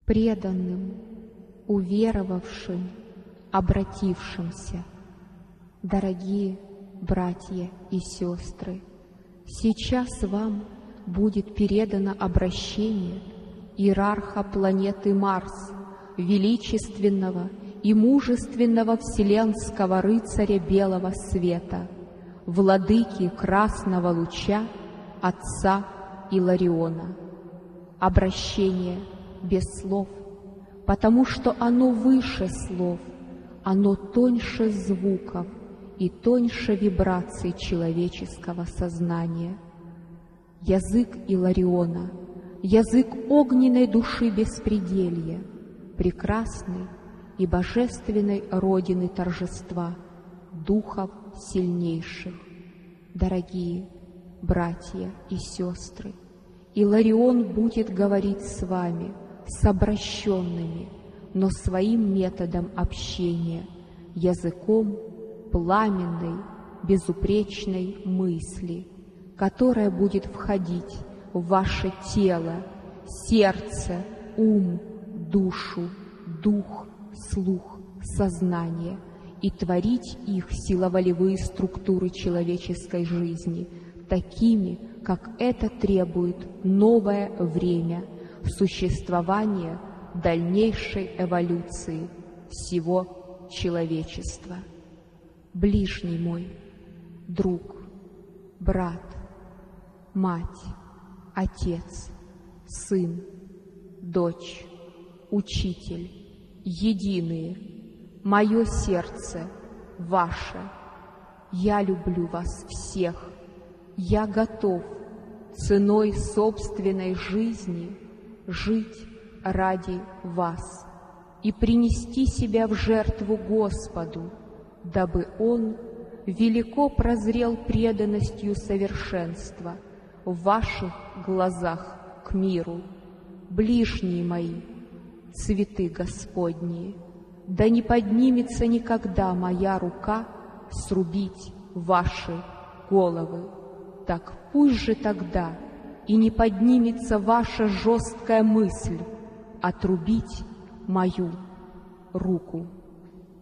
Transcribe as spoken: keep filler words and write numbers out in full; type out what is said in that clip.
преданным, уверовавшим, обратившимся. Дорогие братья и сестры, сейчас вам будет передано обращение иерарха планеты Марс, величественного и мужественного вселенского рыцаря белого света, владыки красного луча, отца Илариона. Обращение без слов, потому что оно выше слов, оно тоньше звуков и тоньше вибраций человеческого сознания. Язык Илариона, язык огненной души беспределья, прекрасной и божественной родины торжества, духов сильнейших. Дорогие братья и сестры, Иларион будет говорить с вами, с обращенными, но своим методом общения, языком пламенной, безупречной мысли, которая будет входить в ваше тело, сердце, ум, душу, дух, слух, сознание и творить их силоволевые структуры человеческой жизни такими, как это требует новое время существования дальнейшей эволюции всего человечества. Ближний мой, друг, брат, мать, отец, сын, дочь, учитель, единые, мое сердце, ваше, я люблю вас всех, я готов ценой собственной жизни жить ради вас и принести себя в жертву Господу, дабы Он велико прозрел преданностью совершенства в ваших глазах к миру. Ближние мои, цветы Господние, да не поднимется никогда моя рука срубить ваши головы. Так пусть же тогда и не поднимется ваша жесткая мысль отрубить мою руку.